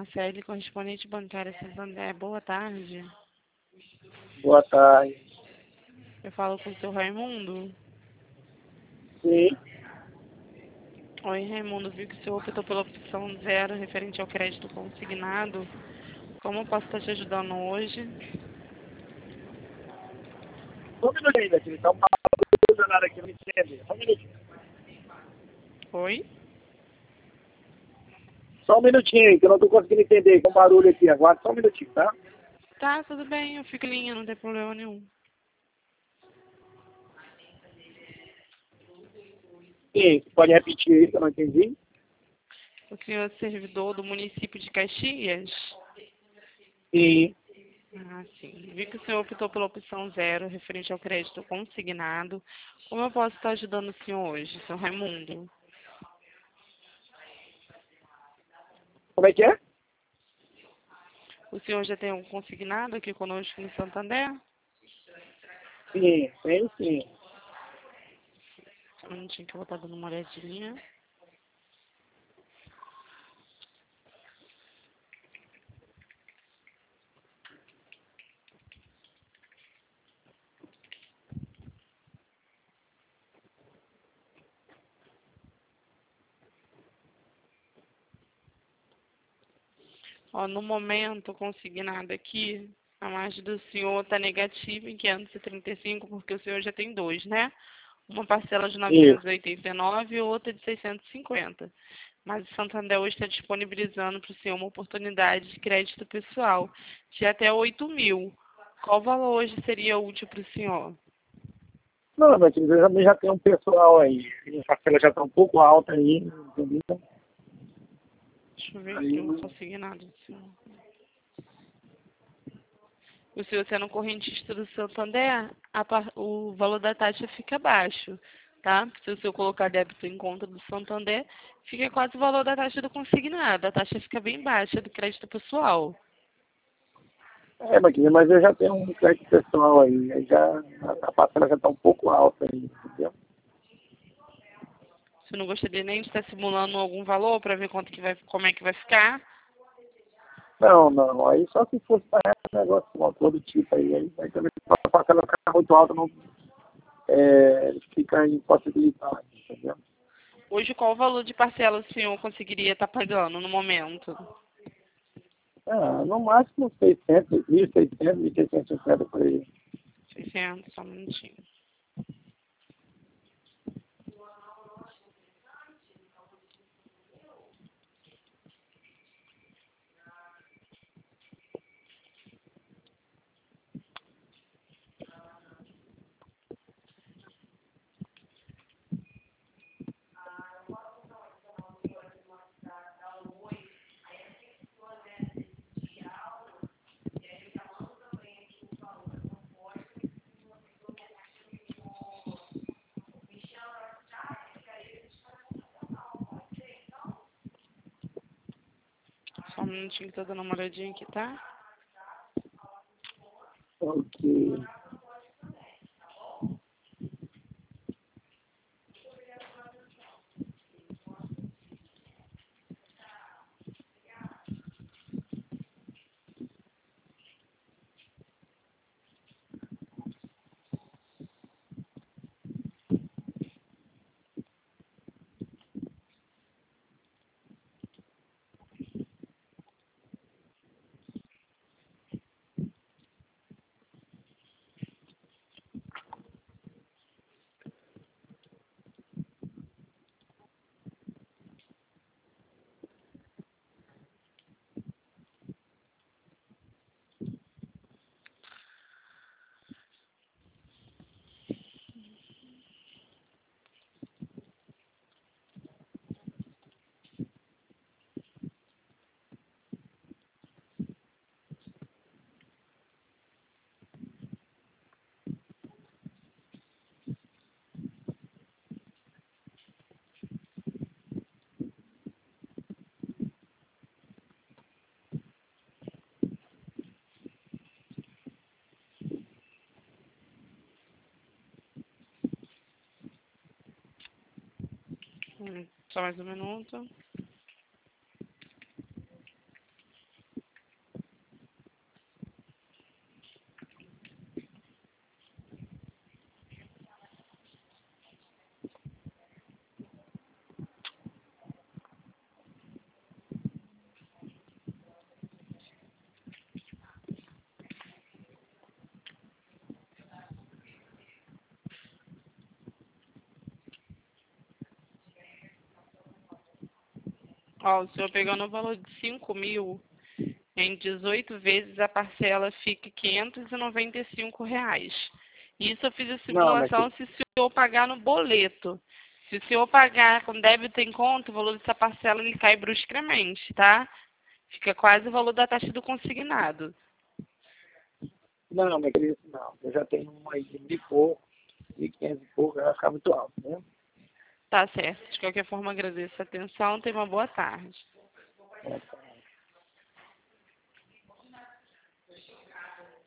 Marcele, correspondente bancária Santander. Boa tarde. Boa tarde. Eu falo com o seu Raimundo. Sim. Oi, Raimundo. Vi que o senhor optou pela opção 0 referente ao crédito consignado. Como eu posso estar te ajudando hoje? Só um minutinho ainda, aqui. Tá um papo danado aqui, não entende. Só um minutinho. Oi? Só um minutinho aí, que eu não tô conseguindo entender com barulho aqui. Aguarda só um minutinho, tá? Tá, tudo bem. Eu fico em linha, não tem problema nenhum. Sim, pode repetir aí, que eu não entendi. O senhor é servidor do município de Caxias? Sim. Ah, sim. Vi que o senhor optou pela opção 0 referente ao crédito consignado. Como eu posso estar ajudando o senhor hoje, seu Raimundo? Como é que é? O senhor já tem um consignado aqui conosco no Santander? Sim, tem sim. Só um minutinho que eu vou estar dando uma olhadinha. Ó, no momento, o consignado aqui, a margem do senhor está negativa em 535, porque o senhor já tem dois, né? Uma parcela de Isso. 989 e outra de 650. Mas o Santander hoje está disponibilizando para o senhor uma oportunidade de crédito pessoal de até 8.000. Qual valor hoje seria útil para o senhor? Não, mas eu também já tenho um pessoal aí. A parcela já tá um pouco alta aí, entendeu? Deixa eu ver Aí, aqui o consignado do senhor. O senhor sendo correntista do Santander, o valor da taxa fica baixo, tá? Se o senhor colocar débito em conta do Santander, fica quase o valor da taxa do consignado. A taxa fica bem baixa do crédito pessoal. mas eu já tenho um crédito pessoal aí. Aí já, a parcela já tá um pouco alta aí, entendeu? Você não gostaria nem de estar simulando algum valor para ver como é que vai ficar? Não. Aí só se fosse para esse negócio com todo tipo aí também a parcela ficar muito alta, não fica impossibilitado, entendeu? Hoje, qual o valor de parcela o senhor conseguiria estar pagando no momento? No máximo 600, 1.600, 1.650 por aí. 600, só um minutinho. Só um minutinho que eu tô dando uma olhadinha aqui, tá? Ok. Só mais um minuto. Ó, o senhor pegando o valor de 5.000, em 18 vezes a parcela fica R$ 595. Isso eu fiz a Não, mas simulação se o senhor pagar no boleto. Se o senhor pagar com débito em conta, o valor dessa parcela ele cai bruscamente, tá? Fica quase o valor da taxa do consignado. não, mas acredito não. Eu já tenho um aí de 1.500 e pouco, vai ficar muito alto, né? Tá certo. De qualquer forma, agradeço a atenção. Tenha uma boa tarde. É,